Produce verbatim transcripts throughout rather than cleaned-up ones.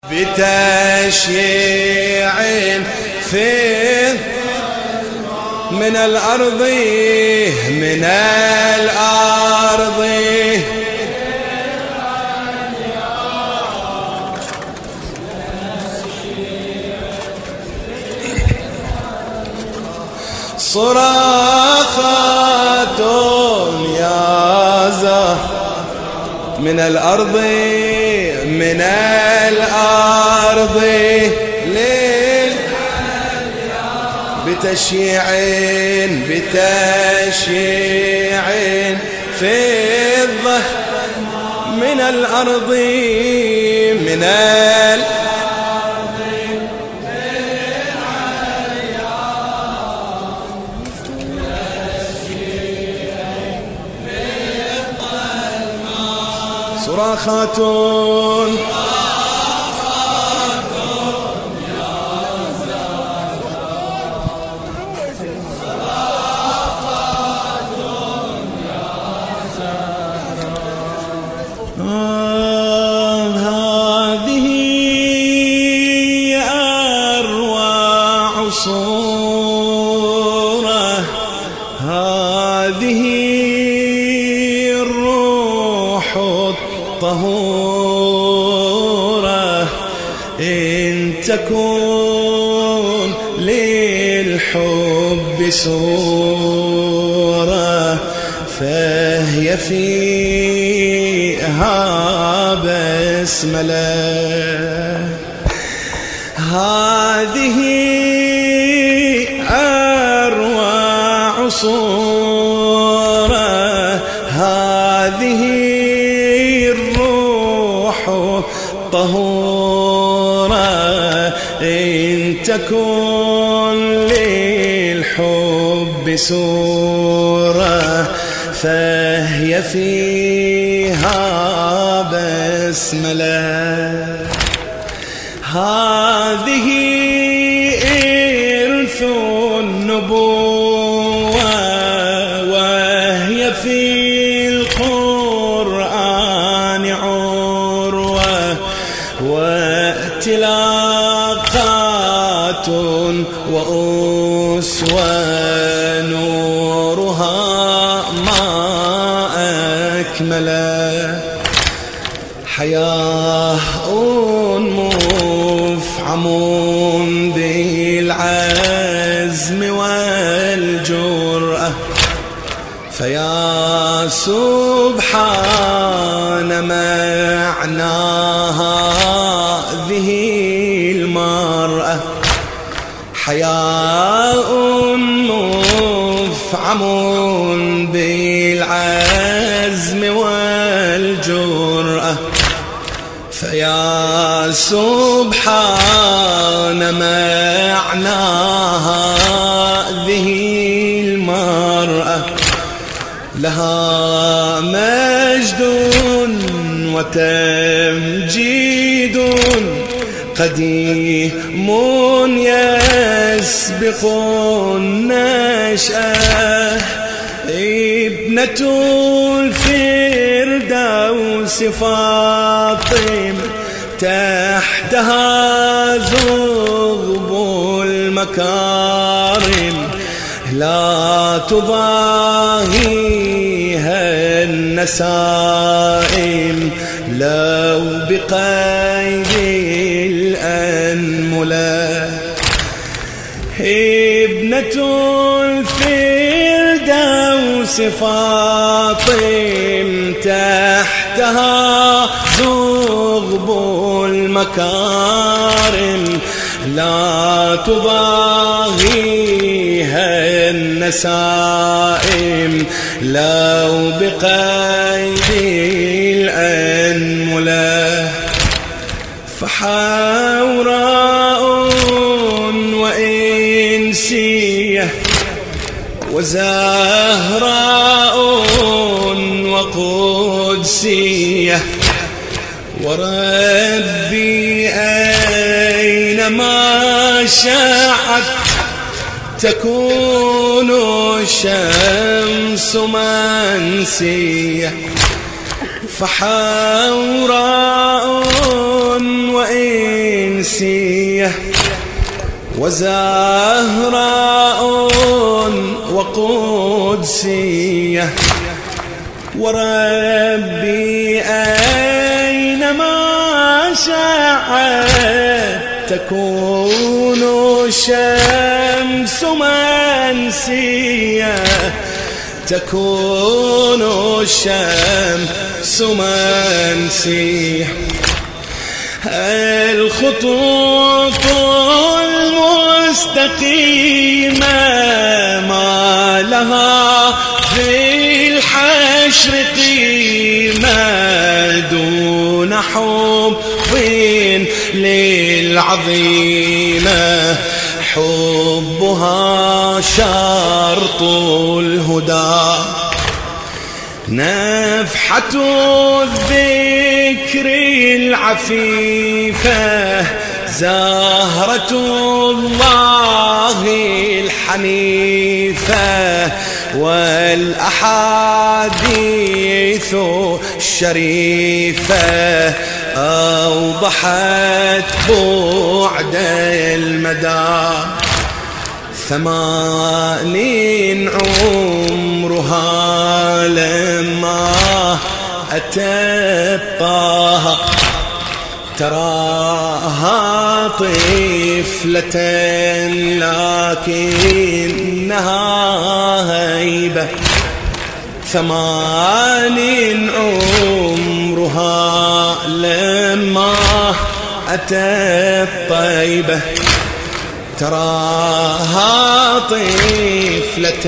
بتشييع في من الأرض من الأرض صراخات يا زهر من الأرض من الأرض ليل بتشييع بتشييع في الظهر من الأرض من الأرض صراخات هذه أروع صورة هذه الروح الطهورة إن تكون للحب صورة فهي فيها بسملة هذه أروع صورة هذه الروح الطهورة إن تكون للحب صورة فهي فيها بسملة هذه إرث النبوة وهي في القرآن عروة واتلاقات وأسوى نورها ما أكمله حياة مفعم بالعزم والجرأة فيا سبحان معناها هذه المرأة حياء مفعم بالعزم والجرأة فيا سبحان معناها هذه المرأة لها مجد وتمجيد قديم يسبق النشأة ابنة الفردوس فاطم تحتها زغب المكارم لا تضاهيها النسائم لو بقيد الأنملة ابنة الفردوس فاطم تحتها زغب المكارم لا تضاهيها النسائم لو بقيد الأنملة فحوراء وإنسية وزهراء وقدسية وربي أينما شاءت تكون الشمس منسية فحوراء وإنسية وزهراء وقدسية وربي أينما شاءت تكون الشمس منسية تكون الشمس منسية الخطوط المستقيمة ما لها في الحشر قيمة دون حب للعظيمة حبها شرط الهدى نفحة الذكر العفيفة زهرة الله الحنيفة والأحاديث الشريفة أوضحت بعد المدى ثمانين عمرها لما أتت طه تراها طفلة لكنها هيبة ثمانين عمرها لما أتت طيبة تراها طفلة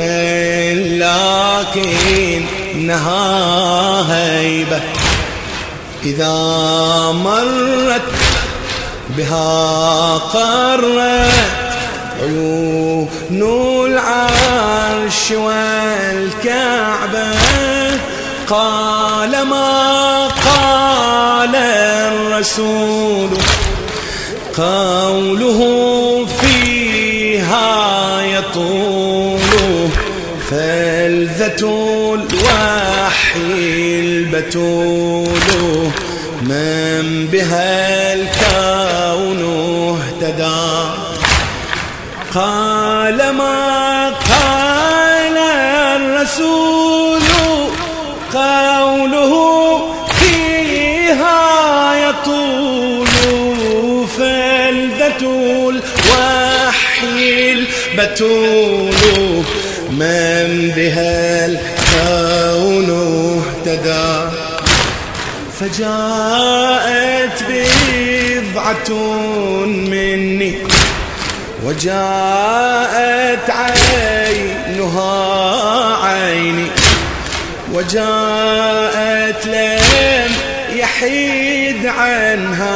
لكنها هيبة إذا مرت بها قرت عيون العرش والكعبة قال ما قال الرسول قوله فيها يطول فلذة الوحي البتول من بها الكون اهتدى قال ما قال الرسول قوله فيها يطول فلذة الوحي البتول من بها الكون اهتدى فجاءت بضعة مني وجاءت عينها عيني وجاءت لم يحيد عنها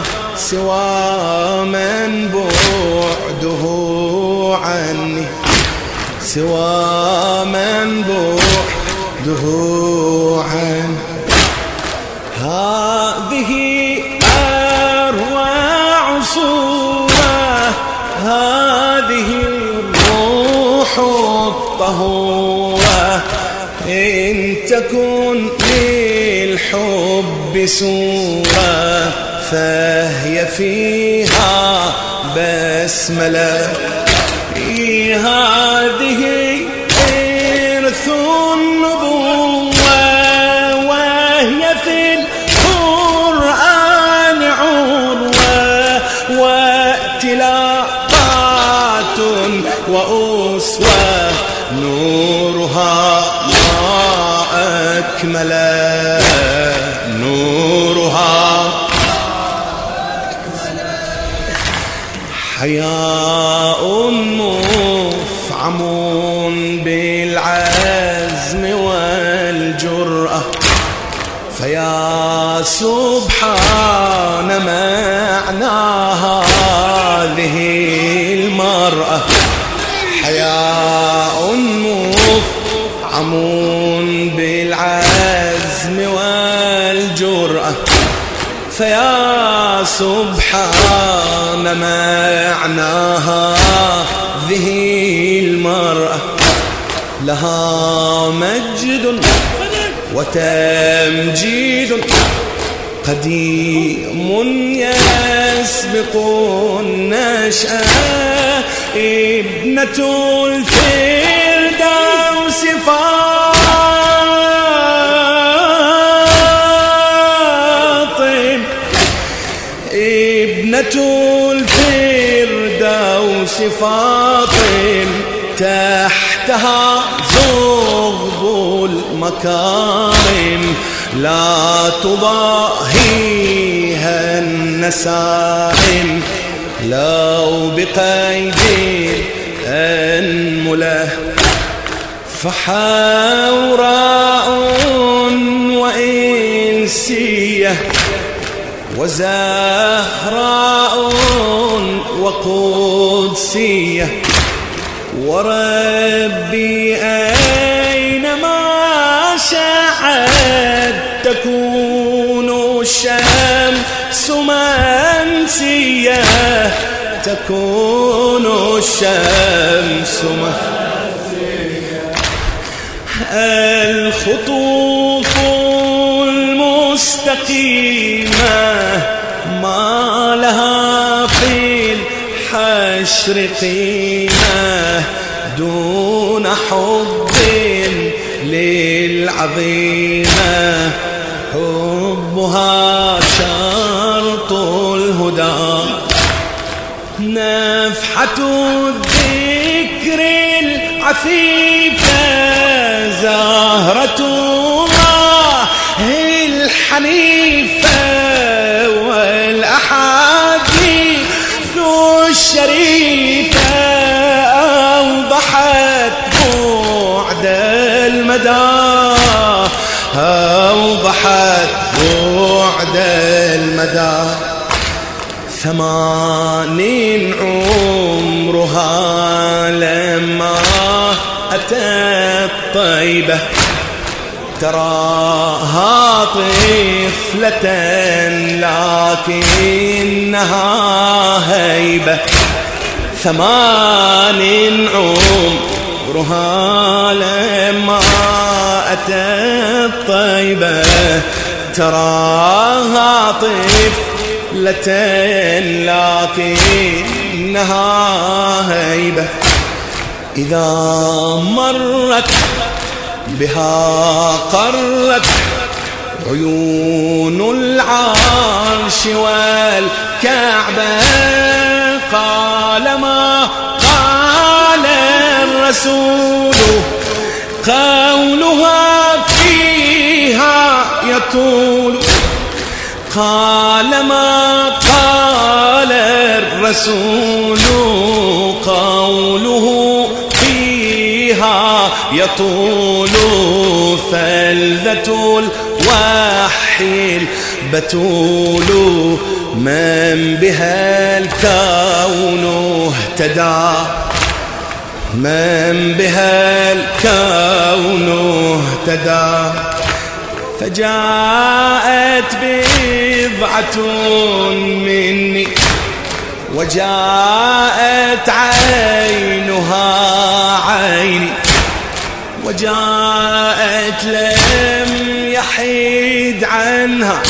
سوى من بعده عني سوى من بعده عني هذه أروع صورة هذه الروح الطهورة إن تكن للحب سورة فهي فيها بسملة هذه إرث النبوة وهي في القرآن عروة واتلاقات وأسوة نورها ما أكمل نورها حياء مفعم بالعزم والجرأة فيا سبحان معناها هذه المرأة حياء مفعم بالعزم والجرأة فيا سبحان معناها هذه المرأة لها مجد وتمجيد قديم يسبق النشأة ابنة الفردوس فاطم ابنة الفردوس فاطم تحتها زغب المكارم لا تضاهيها النسائم لو بقيد أنمله فحوراء وإنسية وزهراء وقدسية وربي أينما شاءت تكون الشمس منسية تكون الشمس منسية الخطوط المستقيمة ما لها في الحشر قيمة دون حب للعظيمة حبها شرط الهدى نفحة الذكر العفيفة زهرة الله الحنيفة والأحاديث الشريفة أوضحت بعد المدى أوضحت بعد المدى ثمان عمرها لما أتت طيبة تراها طفلة لكنها هيبة ثمان عمرها لما أتت طيبة تراها طفلة لكنها هيبة إذا مرت بها قرت عيون العرش والكعبة قال ما قال الرسول قولها فيها يطول قال ما قال الرسول قوله فيها يطول فلذة الوحي البتول من بها الكون اهتدى من بها الكون اهتدى فجاءت بضعة مني وجاءت عينها عيني وجاءت لم يحيد عنها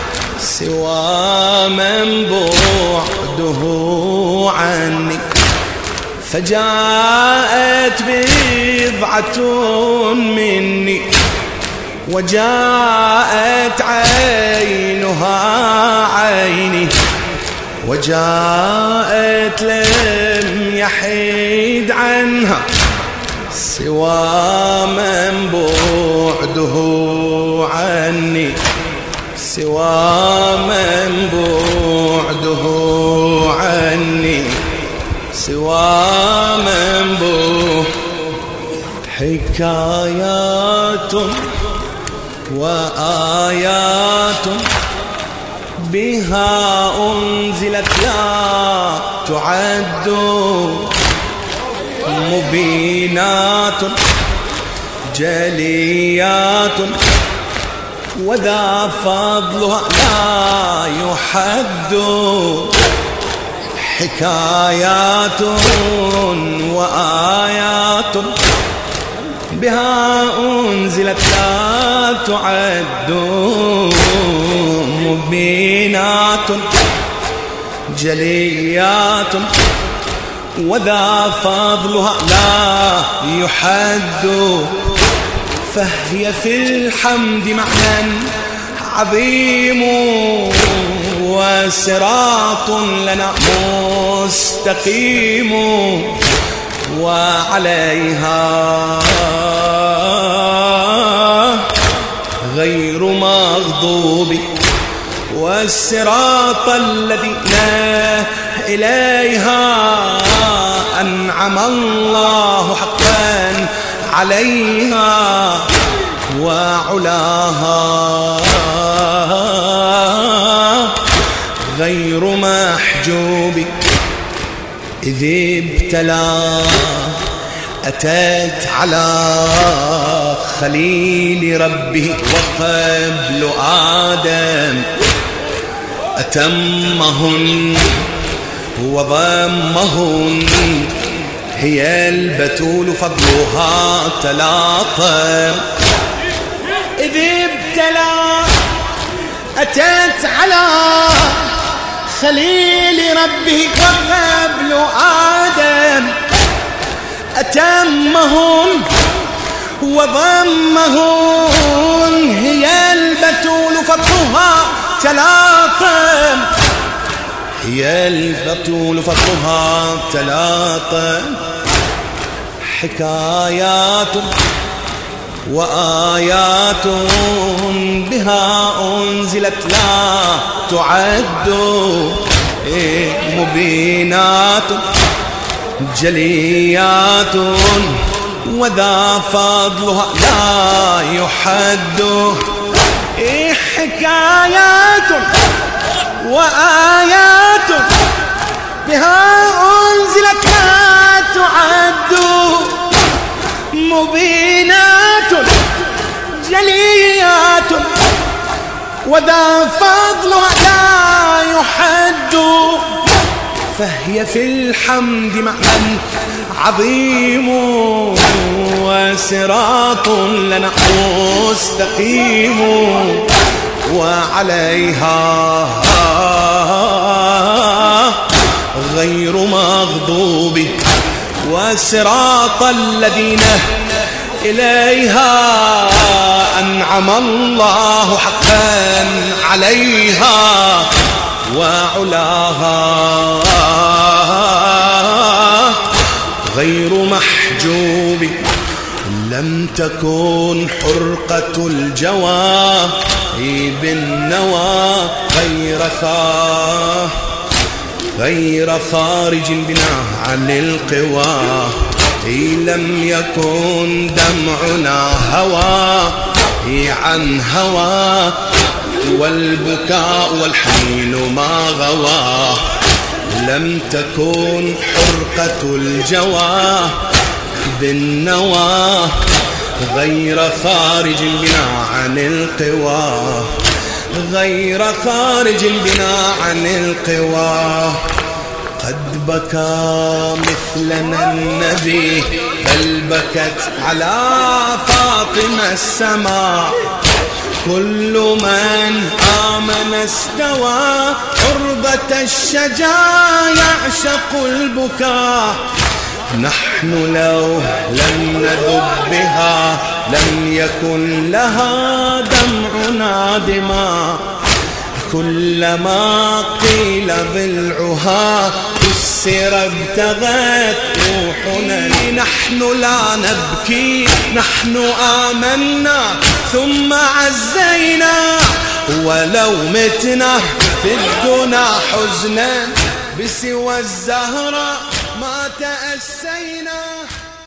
سوى من بعده عني فجاءت بضعة مني وجاءت عينها عيني وجاءت لم يحيد عنها سوى من بعده عني سوى من بعده عني سوى من بعده حكايات وآيات بها أنزلت لا تعد مبينات جليات وذا فضلها لا يحد حكايات وآيات بها أنزلت لا تعد مبينات جليات وذا فضلها لا يحد فهي في الحمد معنى عظيم وصراط لنا مستقيم وعليها غير مغضوب والصراط الذين إليها أنعم الله حقا عليها وعلاها غير محجوب إذ ابتلى أتت على خليل ربه وقبل آدم أتمهن وضمهن هي البتول فضلها تلاطم إذ ابتلى أتت على خليل ربه وقبل آدم أتمهن وضمهن هي البتول فضلها تلاطم هي البتول فضلها تلاطم حكايات وآيات بها أنزلت لا تعد مبينات جليات وذا فضلها لا يحد حكايات وآيات بها أنزلت لا تعد مبينات جليات وذا فضلها لا يحد فهي في الحمد معنى عظيم وصراط لنا مستقيم وعليها غير مغضوب وصراط الذين إليها أنعم الله حقا عليها وعلاها غير محجوب لم تكن حرقة الجوى بالنوى غير خاه غير خارج بنا عن القوى لم يكن دمعنا هوى عن هوى والبكاء والحنين ما غوى لم تكن حرقة الجوى بالنوى غير خارج بنا عن القوى غير خارج بنا عن القوى قد بكى مثلنا النبي بل بكت على فاطمة السماء كل من آمن استوى عرضة الشجا يعشق البكاء نحن لو لم نذب بها لم يكن لها دمعنا دماء كلما قيل ضلعها كسر ابتغت روحنا نحن لا نبكي نحن آمنا ثم عزينا ولو متنا في الدنا حزنا بسوى الزهراء ما تأسينا